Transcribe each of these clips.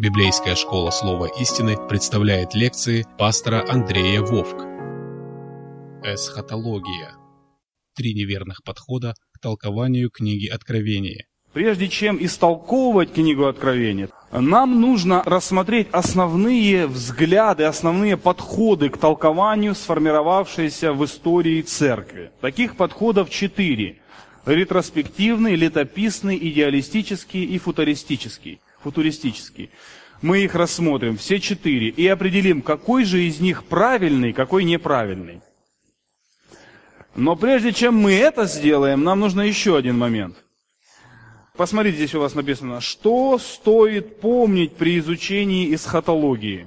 Библейская школа Слова истины представляет лекции пастора Андрея Вовк. Эсхатология. 3 неверных подхода к толкованию книги Откровения. Прежде чем истолковывать книгу Откровения, нам нужно рассмотреть основные взгляды, основные подходы к толкованию, сформировавшиеся в истории церкви. Таких подходов 4. Ретроспективный, летописный, идеалистический и футуристический. Мы их рассмотрим, все 4, и определим, какой же из них правильный, какой неправильный. Но прежде чем мы это сделаем, нам нужно еще один момент. Посмотрите, здесь у вас написано, что стоит помнить при изучении эсхатологии.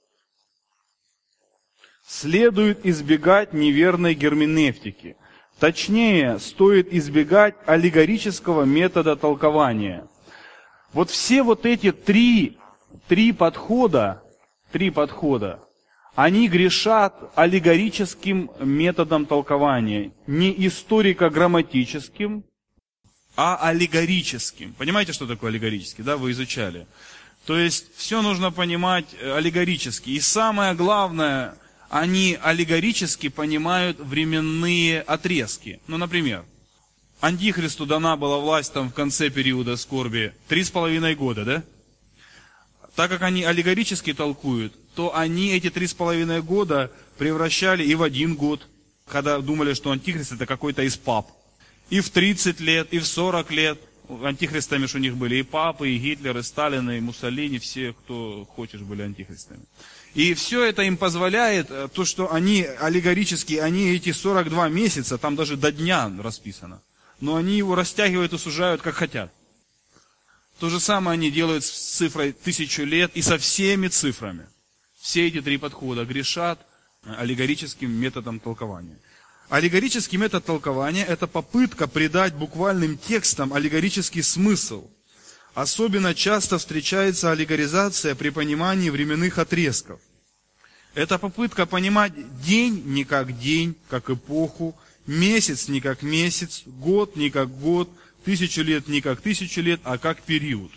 Следует избегать неверной герменевтики. Точнее, стоит избегать аллегорического метода толкования. Вот все вот эти три подхода, они грешат аллегорическим методом толкования. Не историко-грамматическим, а аллегорическим. Понимаете, что такое аллегорический? Да, вы изучали. То есть, все нужно понимать аллегорически. И самое главное, они аллегорически понимают временные отрезки. Ну, например, Антихристу дана была власть там в конце периода скорби 3,5 года, да? Так как они аллегорически толкуют, то они эти 3,5 года превращали и в 1 год, когда думали, что Антихрист это какой-то из пап. И в 30 лет, и в 40 лет. Антихристами же у них были и папы, и Гитлер, и Сталин, и Муссолини, все, кто хочешь, были антихристами. И все это им позволяет, то, что они аллегорически, они эти 42 месяца, там даже до дня расписано, но они его растягивают и сужают, как хотят. То же самое они делают с цифрой 1000 лет и со всеми цифрами. Все эти 3 подхода грешат аллегорическим методом толкования. Аллегорический метод толкования – это попытка придать буквальным текстам аллегорический смысл. Особенно часто встречается аллегоризация при понимании временных отрезков. Это попытка понимать день не как день, как эпоху, месяц не как месяц, год не как год, 1000 лет не как 1000 лет, а как период.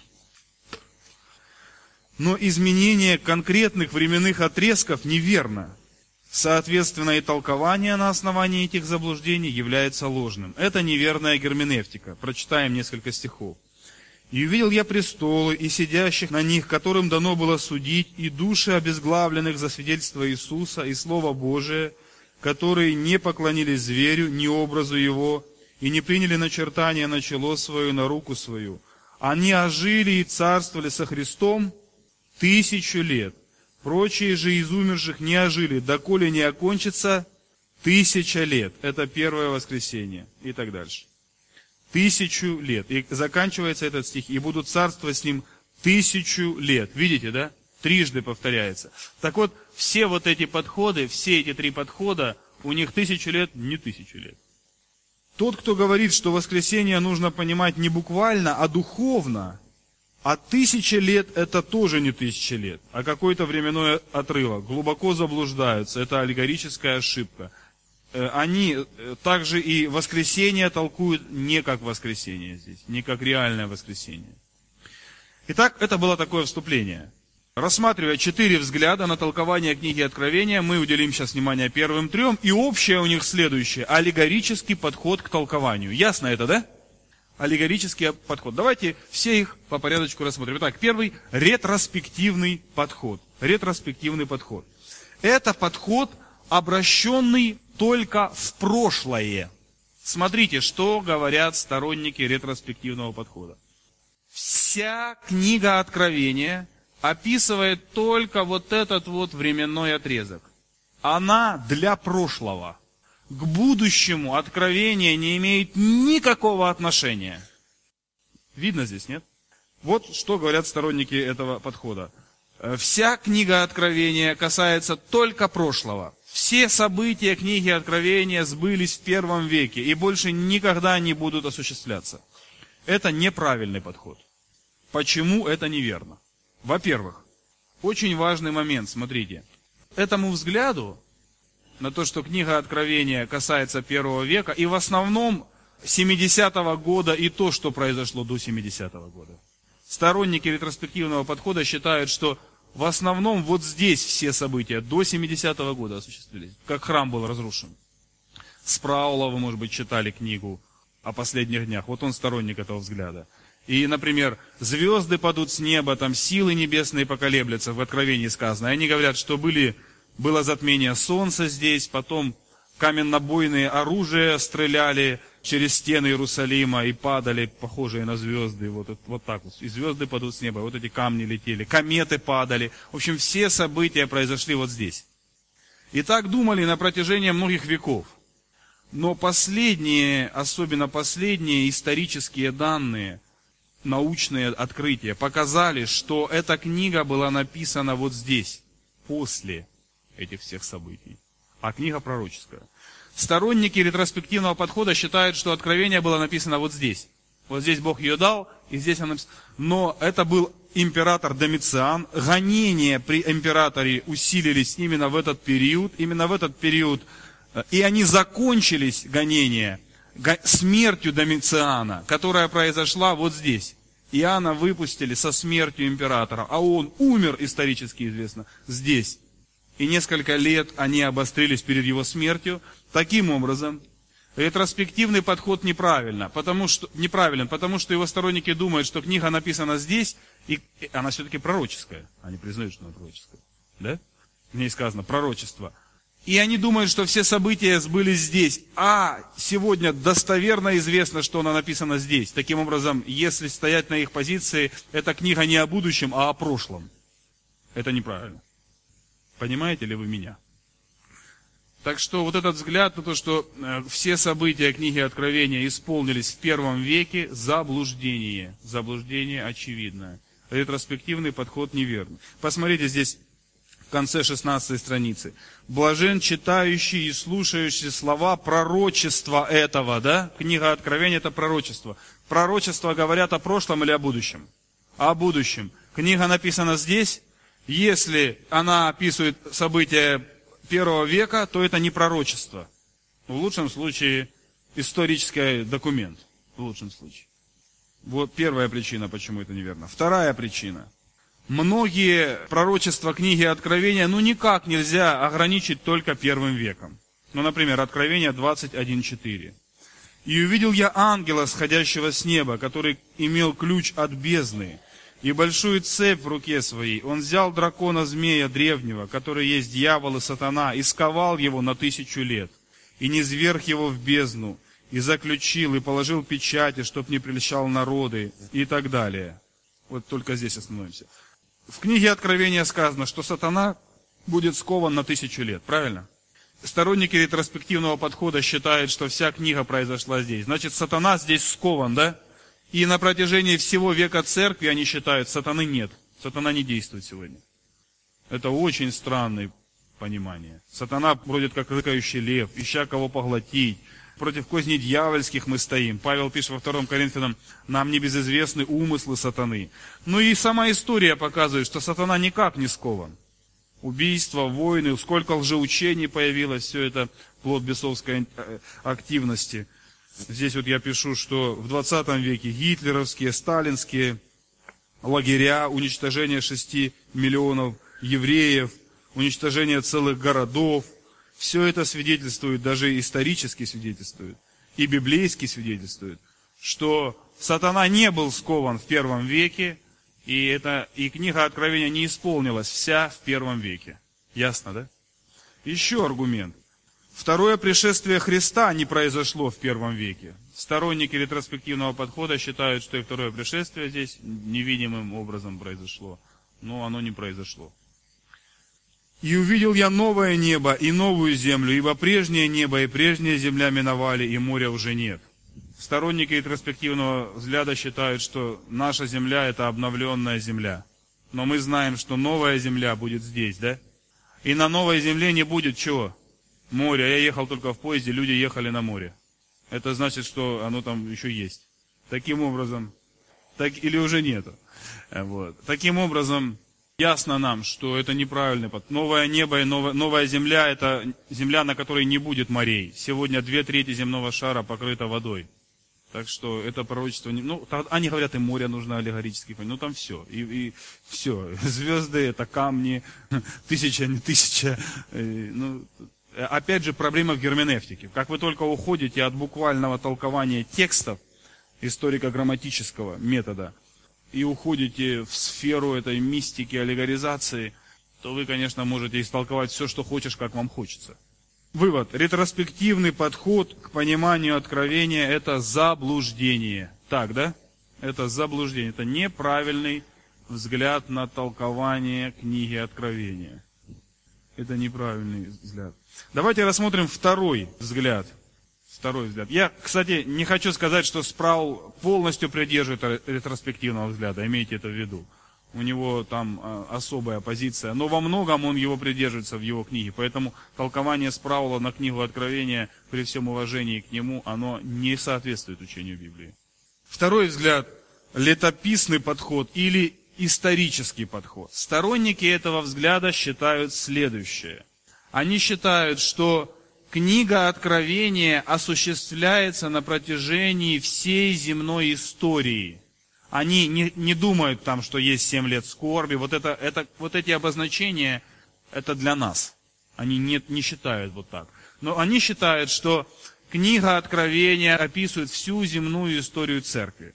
Но изменение конкретных временных отрезков неверно. Соответственно, и толкование на основании этих заблуждений является ложным. Это неверная герменевтика. Прочитаем несколько стихов. «И увидел я престолы, и сидящих на них, которым дано было судить, и души обезглавленных за свидетельство Иисуса и Слово Божие, которые не поклонились зверю, ни образу его, и не приняли начертания на чело свое, на руку свою. Они ожили и царствовали со Христом 1000 лет. Прочие же из умерших не ожили, доколе не окончится 1000 лет». Это первое воскресенье. И так дальше. 1000 лет. И заканчивается этот стих. «И будут царствовать с ним 1000 лет». Видите, да? Трижды повторяется. Так вот, все вот эти подходы, все эти 3 подхода, у них 1000 лет, не 1000 лет. Тот, кто говорит, что воскресение нужно понимать не буквально, а духовно, а 1000 лет это тоже не 1000 лет, а какой-то временной отрывок, глубоко заблуждаются, это аллегорическая ошибка. Они также и воскресение толкуют не как воскресение здесь, не как реальное воскресение. Итак, это было такое вступление. Рассматривая 4 взгляда на толкование книги Откровения, мы уделим сейчас внимание первым 3, и общее у них следующее. Аллегорический подход к толкованию. Ясно это, да? Аллегорический подход. Давайте все их по порядочку рассмотрим. Итак, первый – ретроспективный подход. Ретроспективный подход. Это подход, обращенный только в прошлое. Смотрите, что говорят сторонники ретроспективного подхода. Вся книга Откровения описывает только вот этот вот временной отрезок. Она для прошлого. К будущему Откровение не имеет никакого отношения. Видно здесь, нет? Вот что говорят сторонники этого подхода. Вся книга Откровения касается только прошлого. Все события книги Откровения сбылись в 1 веке и больше никогда не будут осуществляться. Это неправильный подход. Почему это неверно? Во-первых, очень важный момент, смотрите. Этому взгляду на то, что книга Откровения касается 1 века, и в основном 70-го года и то, что произошло до 70-го года. Сторонники ретроспективного подхода считают, что в основном вот здесь все события до 70-го года осуществились, как храм был разрушен. Спраула, вы, может быть, читали книгу о последних днях. Вот он сторонник этого взгляда. И, например, звезды падут с неба, там силы небесные поколеблются, в Откровении сказано. И они говорят, что было затмение солнца здесь, потом каменнобойные оружия стреляли через стены Иерусалима и падали, похожие на звезды, вот так вот. И звезды падут с неба, вот эти камни летели, кометы падали. В общем, все события произошли вот здесь. И так думали на протяжении многих веков. Но последние, особенно последние исторические данные, научные открытия показали, что эта книга была написана вот здесь, после этих всех событий. А книга пророческая. Сторонники ретроспективного подхода считают, что Откровение было написано вот здесь. Вот здесь Бог ее дал, и здесь оно написано. Но это был император Домициан. Гонения при императоре усилились именно в этот период. И они закончились, гонения, смертью Домициана, которая произошла вот здесь. Иоанна выпустили со смертью императора, а он умер, исторически известно, здесь. И несколько лет они обострились перед его смертью. Таким образом, ретроспективный подход неправилен, потому что его сторонники думают, что книга написана здесь, и она все-таки пророческая. Они признают, что она пророческая. Да? В ней сказано пророчество. И они думают, что все события сбылись здесь. А сегодня достоверно известно, что она написана здесь. Таким образом, если стоять на их позиции, эта книга не о будущем, а о прошлом. Это неправильно. Понимаете ли вы меня? Так что вот этот взгляд на то, что все события книги Откровения исполнились в первом веке, заблуждение. Заблуждение очевидное. Ретроспективный подход неверный. Посмотрите здесь в конце 16 страницы. Блажен читающий и слушающий слова пророчества этого, да? Книга Откровения это пророчество. Пророчества говорят о прошлом или о будущем? О будущем. Книга написана здесь. Если она описывает события первого века, то это не пророчество. В лучшем случае исторический документ. В лучшем случае. Вот первая причина, почему это неверно. Вторая причина. Многие пророчества книги Откровения, никак нельзя ограничить только первым веком. Например, Откровение 21:4. «И увидел я ангела, сходящего с неба, который имел ключ от бездны, и большую цепь в руке своей. Он взял дракона-змея древнего, который есть дьявол и сатана, и сковал его на 1000 лет, и низвергг его в бездну, и заключил, и положил печати, чтоб не прельщал народы», и так далее. Вот только здесь остановимся. В книге Откровения сказано, что сатана будет скован на 1000 лет, правильно? Сторонники ретроспективного подхода считают, что вся книга произошла здесь. Значит, сатана здесь скован, да? И на протяжении всего века церкви они считают, сатаны нет. Сатана не действует сегодня. Это очень странное понимание. Сатана бродит как рыкающий лев, ища кого поглотить. Против козней дьявольских мы стоим. Павел пишет во 2 Коринфянам, нам небезызвестны умыслы сатаны. И сама история показывает, что сатана никак не скован. Убийства, войны, сколько лжеучений появилось, все это плод бесовской активности. Здесь вот я пишу, что в 20 веке гитлеровские, сталинские лагеря, уничтожение 6 миллионов евреев, уничтожение целых городов, все это свидетельствует, даже исторически свидетельствует, и библейски свидетельствует, что сатана не был скован в первом веке, и книга Откровения не исполнилась вся в первом веке. Ясно, да? Еще аргумент. Второе пришествие Христа не произошло в первом веке. Сторонники ретроспективного подхода считают, что и второе пришествие здесь невидимым образом произошло. Но оно не произошло. «И увидел я новое небо и новую землю, ибо прежнее небо и прежняя земля миновали, и моря уже нет». Сторонники ретроспективного взгляда считают, что наша земля – это обновленная земля. Но мы знаем, что новая земля будет здесь, да? И на новой земле не будет чего? Моря. Я ехал только в поезде, люди ехали на море. Это значит, что оно там еще есть. Таким образом, или уже нету. Вот. Таким образом, ясно нам, что это неправильный подход. Новое небо и новая земля – это земля, на которой не будет морей. Сегодня 2/3 земного шара покрыта водой. Так что это пророчество, они говорят, и море нужно аллегорически понять, там все, и все, звезды это камни, тысяча, не тысяча, опять же проблема в герменевтике. Как вы только уходите от буквального толкования текстов, историко-грамматического метода, и уходите в сферу этой мистики, аллегоризации, то вы, конечно, можете истолковать все, что хочешь, как вам хочется. Вывод. Ретроспективный подход к пониманию откровения – это заблуждение. Так, да? Это заблуждение. Это неправильный взгляд на толкование книги Откровения. Это неправильный взгляд. Давайте рассмотрим второй взгляд. Я, кстати, не хочу сказать, что Спраул полностью придерживает ретроспективного взгляда. Имейте это в виду. У него там особая позиция, но во многом он его придерживается в его книге. Поэтому толкование Спраула на книгу Откровения, при всем уважении к нему, оно не соответствует учению Библии. Второй взгляд – летописный подход или исторический подход. Сторонники этого взгляда считают следующее. Они считают, что книга Откровения осуществляется на протяжении всей земной истории. Они не думают там, что есть 7 лет скорби. Вот эти обозначения, это для нас. Они не считают вот так. Но они считают, что книга Откровения описывает всю земную историю церкви.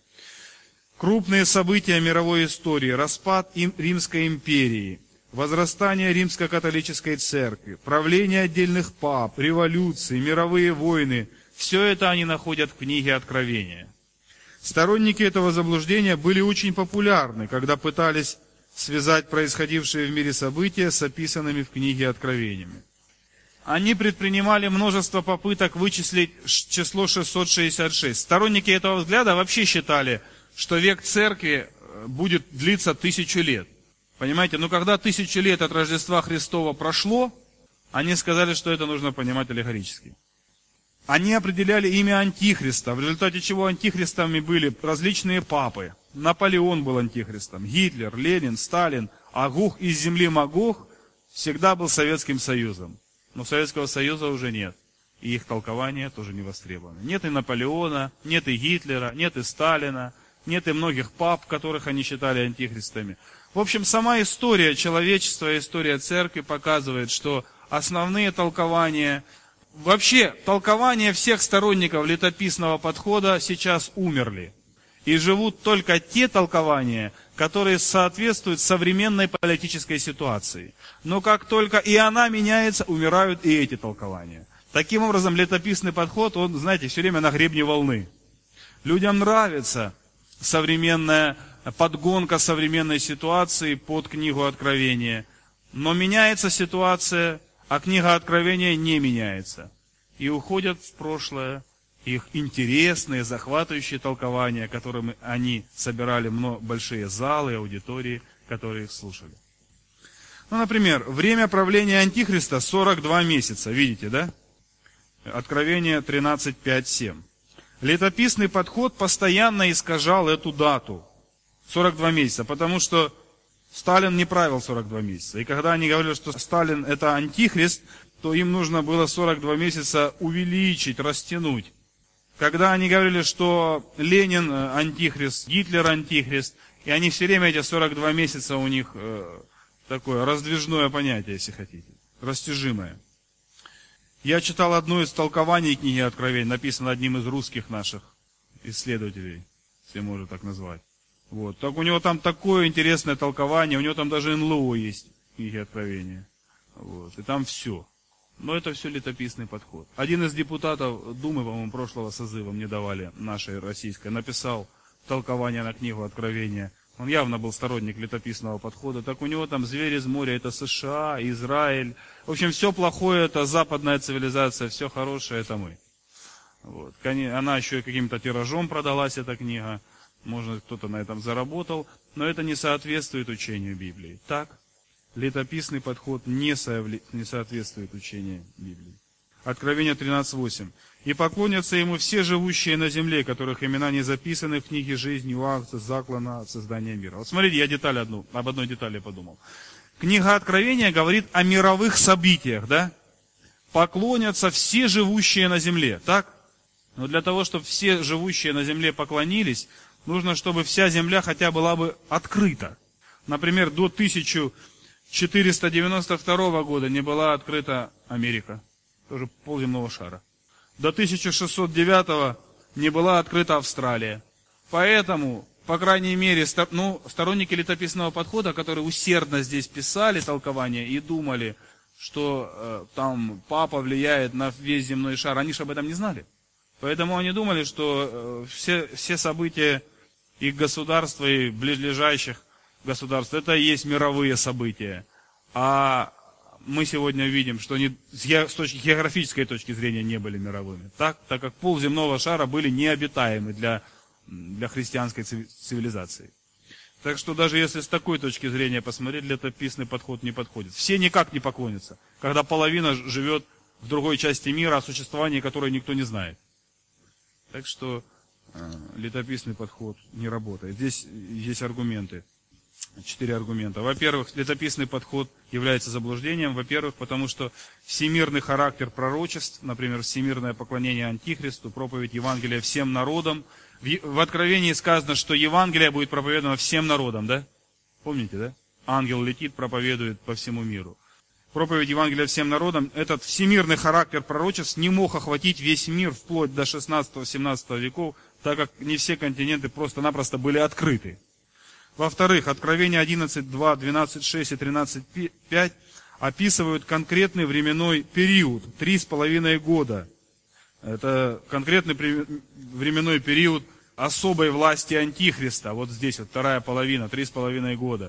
Крупные события мировой истории, распад Римской империи, возрастание римско-католической церкви, правление отдельных пап, революции, мировые войны – все это они находят в книге Откровения. Сторонники этого заблуждения были очень популярны, когда пытались связать происходившие в мире события с описанными в книге Откровениями. Они предпринимали множество попыток вычислить число 666. Сторонники этого взгляда вообще считали, что век церкви будет длиться 1000 лет. Понимаете, но когда 1000 лет от Рождества Христова прошло, они сказали, что это нужно понимать аллегорически. Они определяли имя Антихриста, в результате чего антихристами были различные папы. Наполеон был антихристом, Гитлер, Ленин, Сталин, а Гог из земли Магог всегда был Советским Союзом. Но Советского Союза уже нет, и их толкования тоже не востребованы. Нет и Наполеона, нет и Гитлера, нет и Сталина, нет и многих пап, которых они считали антихристами. В общем, сама история человечества, история церкви показывает, что основные толкования, вообще толкования всех сторонников летописного подхода сейчас умерли. И живут только те толкования, которые соответствуют современной политической ситуации. Но как только и она меняется, умирают и эти толкования. Таким образом, летописный подход, он, знаете, все время на гребне волны. Людям нравится современная подгонка современной ситуации под книгу Откровения. Но меняется ситуация, а книга Откровения не меняется. И уходят в прошлое их интересные, захватывающие толкования, которыми они собирали большие залы, аудитории, которые их слушали. Например, время правления Антихриста 42 месяца, видите, да? Откровение 13, 5, 7. Летописный подход постоянно искажал эту дату. 42 месяца, потому что Сталин не правил 42 месяца. И когда они говорили, что Сталин это антихрист, то им нужно было 42 месяца увеличить, растянуть. Когда они говорили, что Ленин антихрист, Гитлер антихрист, и они все время эти 42 месяца у них такое раздвижное понятие, если хотите, растяжимое. Я читал одно из толкований книги Откровения, написано одним из русских наших исследователей, если можно так назвать. Вот. Так у него там такое интересное толкование, у него там даже НЛО есть в книге Откровения. Вот. И там все. Но это все летописный подход. Один из депутатов Думы, по-моему, прошлого созыва мне давали, нашей российской, написал толкование на книгу Откровения. Он явно был сторонник летописного подхода. Так у него там звери из моря, это США, Израиль. В общем, все плохое, это западная цивилизация, все хорошее, это мы. Вот. Она еще и каким-то тиражом продалась, эта книга. Может, кто-то на этом заработал. Но это не соответствует учению Библии. Так? Летописный подход не соответствует учению Библии. Откровение 13:8. «И поклонятся ему все живущие на земле, которых имена не записаны в книге жизни у акта заклана от создания мира». Вот смотрите, я об одной детали подумал. Книга Откровения говорит о мировых событиях, да? Поклонятся все живущие на земле, так? Но для того, чтобы все живущие на земле поклонились, нужно, чтобы вся земля хотя была бы открыта. Например, до 1492 года не была открыта Америка, тоже полземного шара. До 1609 не была открыта Австралия. Поэтому, по крайней мере, сторонники летописного подхода, которые усердно здесь писали толкования и думали, что там папа влияет на весь земной шар, они же об этом не знали. Поэтому они думали, что все события их государства и близлежащих государств, это и есть мировые события. А мы сегодня видим, что они с географической точки зрения не были мировыми. Так как полземного шара были необитаемы для христианской цивилизации. Так что даже если с такой точки зрения посмотреть, летописный подход не подходит. Все никак не поклонятся, когда половина живет в другой части мира, о существовании которой никто не знает. Так что летописный подход не работает. Здесь есть аргументы. 4 аргумента. Во-первых, летописный подход является заблуждением. Во-первых, потому что всемирный характер пророчеств, например, всемирное поклонение Антихристу, проповедь Евангелия всем народам. В Откровении сказано, что Евангелие будет проповедано всем народам, да? Помните, да? Ангел летит, проповедует по всему миру. Проповедь Евангелия всем народам, этот всемирный характер пророчеств не мог охватить весь мир вплоть до 16-17 веков, так как не все континенты просто-напросто были открыты. Во-вторых, Откровение 11.2, 12.6 и 13.5 описывают конкретный временной период, 3,5 года. Это конкретный временной период особой власти Антихриста. Вот здесь вот вторая половина, 3,5 года.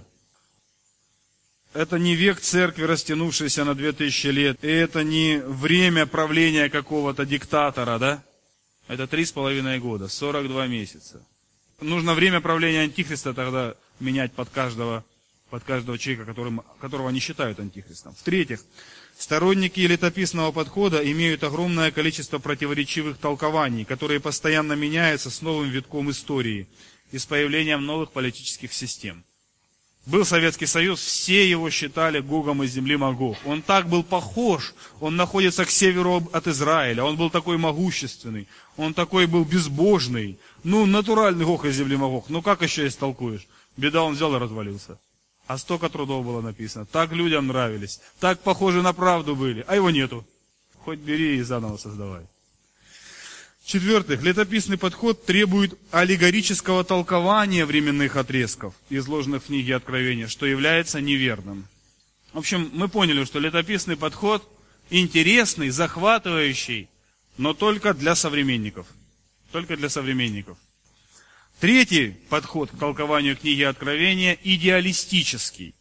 Это не век церкви, растянувшийся на 2000 лет. И это не время правления какого-то диктатора, да? Это 3,5 года, 42 месяца. Нужно время правления Антихриста тогда менять под каждого человека, которого они считают Антихристом. В-третьих, сторонники летописного подхода имеют огромное количество противоречивых толкований, которые постоянно меняются с новым витком истории и с появлением новых политических систем. Был Советский Союз, все его считали Гогом из земли Магог. Он так был похож, он находится к северу от Израиля, он был такой могущественный, он такой был безбожный. Натуральный Гог из земли Магог, как еще истолкуешь? Беда, он взял и развалился. А столько трудов было написано, так людям нравились, так похожи на правду были, а его нету. Хоть бери и заново создавай. В-четвертых, летописный подход требует аллегорического толкования временных отрезков, изложенных в книге Откровения, что является неверным. В общем, мы поняли, что летописный подход интересный, захватывающий, но только для современников. Только для современников. Третий подход к толкованию книги Откровения идеалистический.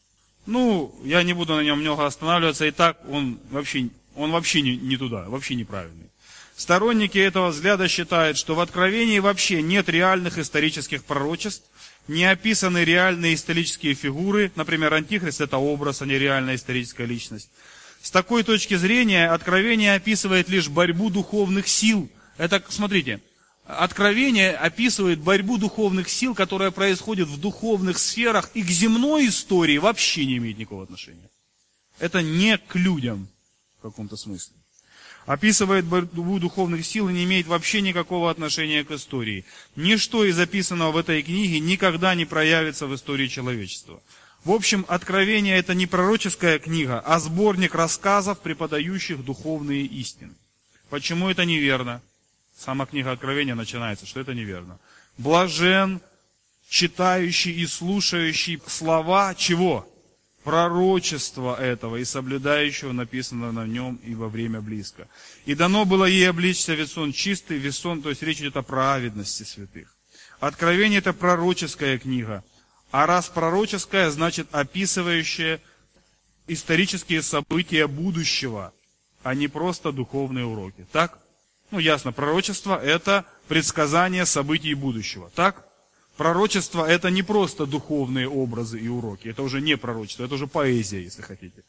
Я не буду на нем много останавливаться, и так он вообще не туда, вообще неправильный. Сторонники этого взгляда считают, что в Откровении вообще нет реальных исторических пророчеств, не описаны реальные исторические фигуры, например, Антихрист – это образ, а не реальная историческая личность. С такой точки зрения Откровение описывает лишь борьбу духовных сил. Это, смотрите, Откровение описывает борьбу духовных сил, которая происходит в духовных сферах и к земной истории вообще не имеет никакого отношения. Это не к людям в каком-то смысле. Описывает борьбу духовных сил и не имеет вообще никакого отношения к истории. Ничто из записанного в этой книге никогда не проявится в истории человечества. В общем, Откровение – это не пророческая книга, а сборник рассказов, преподающих духовные истины. Почему это неверно? Сама книга Откровения начинается, что это неверно. Блажен, читающий и слушающий слова чего? Пророчества этого и соблюдающего написано на нем и во время близко. И дано было ей обличься весон чистый, весон, то есть речь идет о праведности святых. Откровение – это пророческая книга. А раз пророческая, значит описывающая исторические события будущего, а не просто духовные уроки. Так? Ясно, пророчество – это предсказание событий будущего. Так? Пророчество – это не просто духовные образы и уроки. Это уже не пророчество, это уже поэзия, если хотите.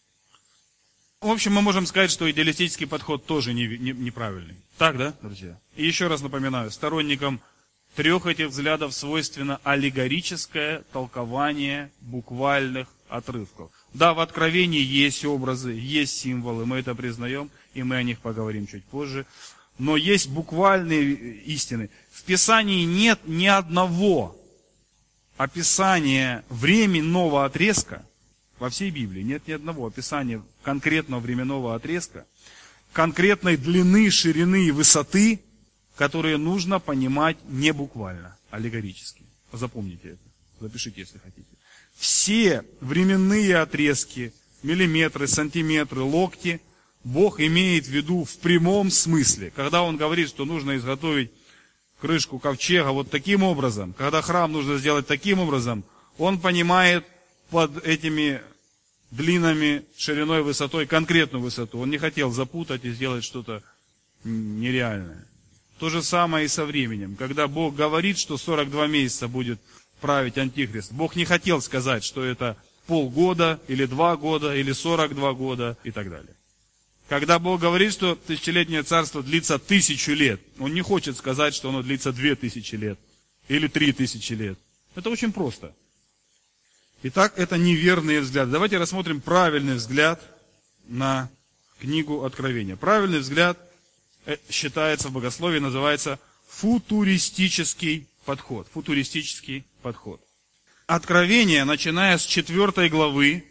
В общем, мы можем сказать, что идеалистический подход тоже неправильный. Так, да, друзья? И еще раз напоминаю, сторонникам трех этих взглядов свойственно аллегорическое толкование буквальных отрывков. Да, в Откровении есть образы, есть символы, мы это признаем, и мы о них поговорим чуть позже. но есть буквальные истины. В Писании нет ни одного описания временного отрезка, во всей Библии нет ни одного описания конкретного временного отрезка, конкретной длины, ширины и высоты, которые нужно понимать не буквально, аллегорически. Запомните это, запишите, если хотите. Все временные отрезки, миллиметры, сантиметры, локти, Бог имеет в виду в прямом смысле. Когда Он говорит, что нужно изготовить крышку ковчега вот таким образом, когда храм нужно сделать таким образом, Он понимает под этими длинами, шириной, высотой конкретную высоту. Он не хотел запутать и сделать что-то нереальное. То же самое и со временем. Когда Бог говорит, что 42 месяца будет править Антихрист, Бог не хотел сказать, что это полгода, или 2 года, или 42 года и так далее. Когда Бог говорит, что тысячелетнее царство длится 1000 лет, Он не хочет сказать, что оно длится 2000 лет или 3000 лет. Это очень просто. Итак, это неверные взгляды. Давайте рассмотрим правильный взгляд на книгу Откровения. Правильный взгляд считается в богословии, называется футуристический подход. Футуристический подход. Откровение, начиная с 4 главы,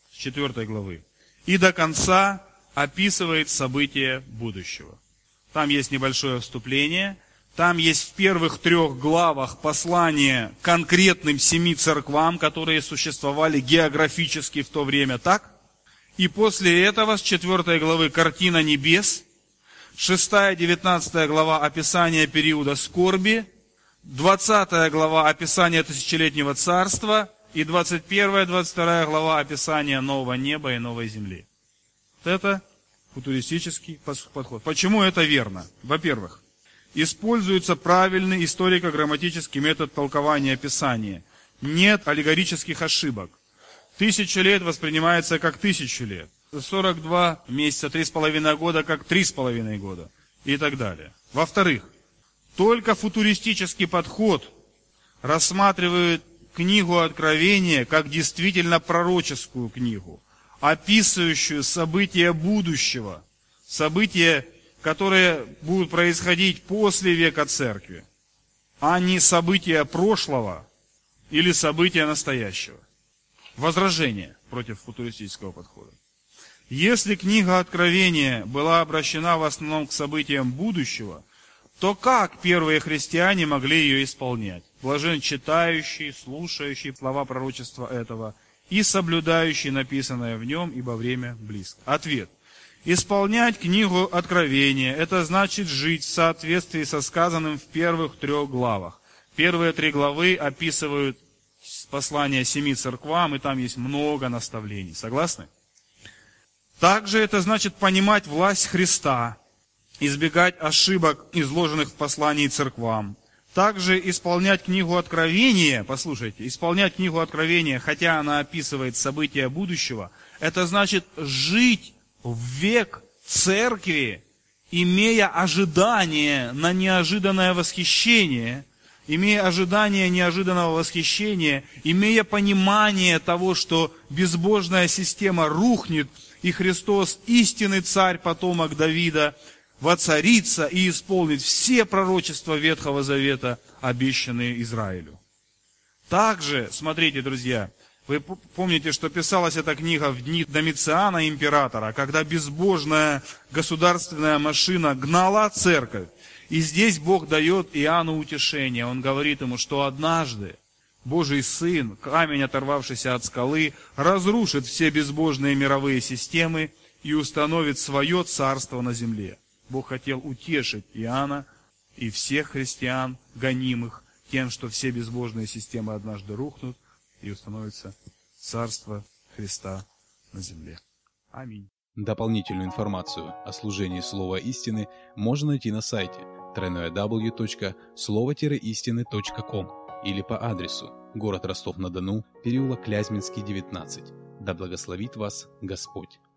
и до конца описывает события будущего. Там есть небольшое вступление, там есть в первых 3 главах послание конкретным 7 церквам, которые существовали географически в то время, так? И после этого с 4 главы картина небес, 6-19 глава описание периода скорби, 20 глава описание тысячелетнего царства и 21-22 глава описание нового неба и новой земли. Это футуристический подход. Почему это верно? Во-первых, используется правильный историко-грамматический метод толкования Писания. Нет аллегорических ошибок. 1000 лет воспринимается как 1000 лет. 42 месяца, 3,5 года как 3,5 года. И так далее. Во-вторых, только футуристический подход рассматривает книгу Откровения как действительно пророческую книгу, описывающую события будущего, события, которые будут происходить после века церкви, а не события прошлого или события настоящего. Возражение против футуристического подхода. Если книга Откровения была обращена в основном к событиям будущего, то как первые христиане могли ее исполнять? Блажен читающий, слушающий слова пророчества этого и соблюдающий написанное в нем, ибо время близко. Ответ. Исполнять книгу Откровения – это значит жить в соответствии со сказанным в первых 3 главах. Первые 3 главы описывают послание 7 церквам, и там есть много наставлений. Согласны? Также это значит понимать власть Христа, избегать ошибок, изложенных в послании церквам. Также исполнять книгу Откровения, послушайте, исполнять книгу Откровения, хотя она описывает события будущего, это значит жить в век церкви, имея ожидание на неожиданное восхищение, имея ожидание неожиданного восхищения, имея понимание того, что безбожная система рухнет, и Христос, истинный царь, потомок Давида, воцарится и исполнит все пророчества Ветхого Завета, обещанные Израилю. Также, смотрите, друзья, вы помните, что писалась эта книга в дни Домициана, императора, когда безбожная государственная машина гнала церковь. И здесь Бог дает Иоанну утешение. Он говорит ему, что однажды Божий Сын, камень, оторвавшийся от скалы, разрушит все безбожные мировые системы и установит свое царство на земле. Бог хотел утешить Иоанна и всех христиан, гонимых, тем, что все безбожные системы однажды рухнут и установится царство Христа на земле. Аминь. Дополнительную информацию о служении Слова Истины можно найти на сайте www.slovo-истины.com или по адресу город Ростов-на-Дону, переулок Клязьминский, 19. Да благословит вас Господь.